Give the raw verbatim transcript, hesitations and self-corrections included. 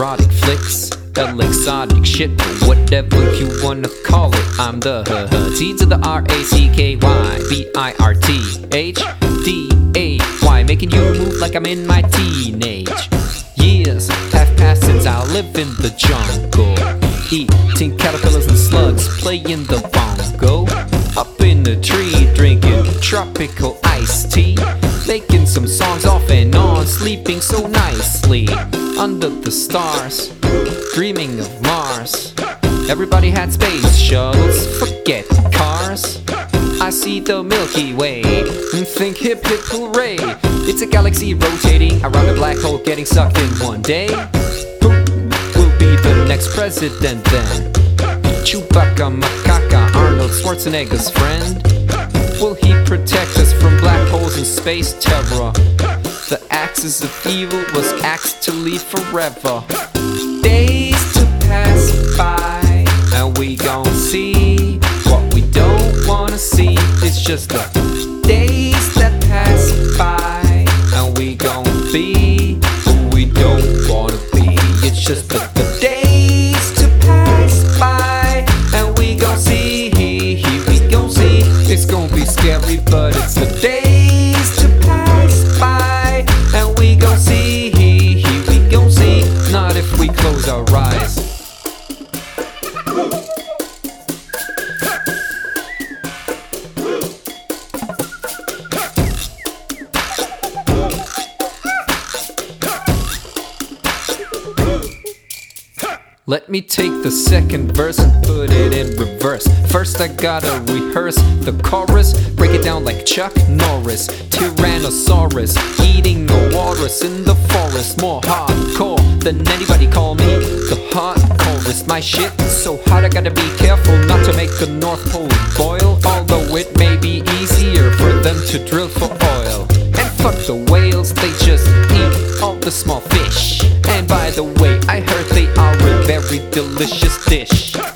erotic flicks, exotic shit, or whatever you wanna call it. I'm the h T to the R A C K Y B I R T H D A Y, making you move like I'm in my teenage years. Have passed since I live in the jungle, eating caterpillars and slugs, playing the bongo. Up in the tree, drinking tropical iced tea, making some songs off and on, sleeping so nicely under the stars, dreaming of Mars. Everybody had space shuttles, forget cars. I see the Milky Way and think hip hip hooray. It's a galaxy rotating around a black hole, getting sucked in one day. Who will be the next president then? Chewbacca, Macaca, Arnold Schwarzenegger's friend? Will he protect us from black holes and space terror? The axis of evil was axed to leave forever. Days to pass by, and we gon' see what we don't wanna see. It's just the days that pass by, and we gon' be who we don't wanna be. It's just the, the days to pass by, and we gon' see, we gon' see. It's gon' be scary, but it's the days to pass by, and we gon' see, we gon' see. Not if we close our eyes. Let me take the second verse and put it in reverse. First I gotta rehearse the chorus, break it down like Chuck Norris. Tyrannosaurus eating a walrus in the forest. More hardcore than anybody, call me the hardcorest. My shit so hot I gotta be careful not to make the North Pole boil, although it may be easier for them to drill for oil. And fuck the whales, they just eat all the small fish. And by the way, I heard they are a very delicious dish.